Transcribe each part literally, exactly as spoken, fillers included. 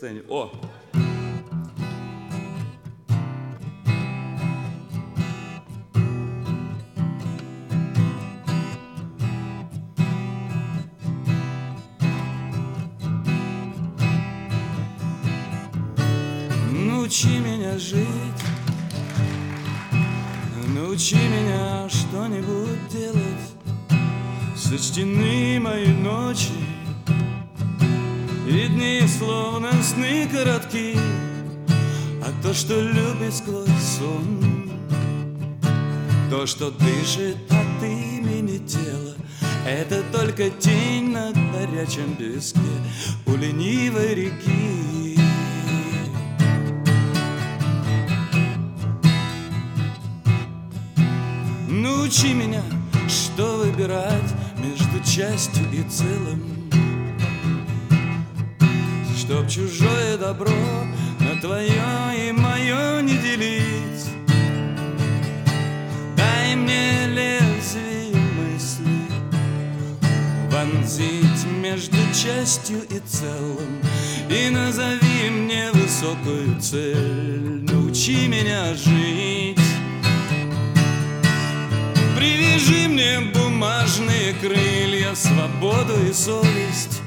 сцене. О! Научи меня жить, научи меня что-нибудь делать. Сочтены мои ночи и дни, словно сны коротки. А то, что любит сквозь сон, то, что дышит от имени тела, это только тень на горячем песке у ленивой реки. Научи меня, что выбирать между частью и целым, чтоб чужое добро на твое и мое не делить. Дай мне лезвие мысли вонзить между частью и целым, и назови мне высокую цель. Научи меня жить. Привяжи мне бумажные крылья, свободу и совесть.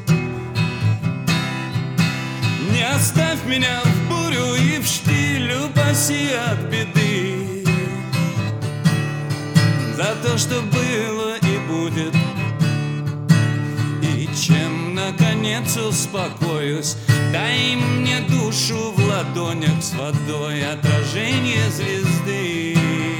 Не оставь меня в бурю и в штиль, упаси от беды. За то, что было и будет, и чем наконец успокоюсь, дай мне душу в ладонях с водой, отражение звезды.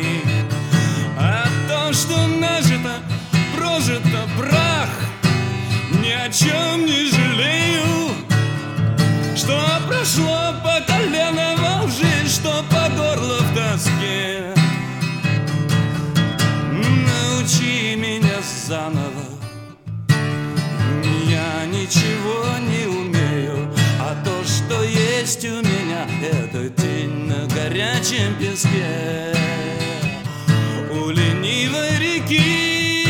А то, что нажито, прожито, прах, ни о чем не жалею. Что прошло по колено во лжи, что по горло в тоске. Научи меня заново, я ничего не умею, а то, что есть у меня, это тень на горячем песке у ленивой реки.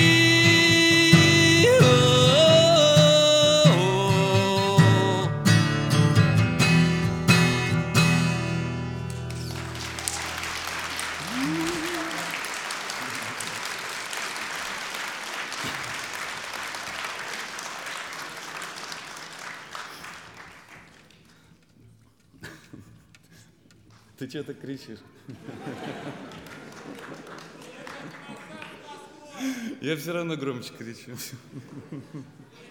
Ты что-то кричишь? Я все равно громче кричу.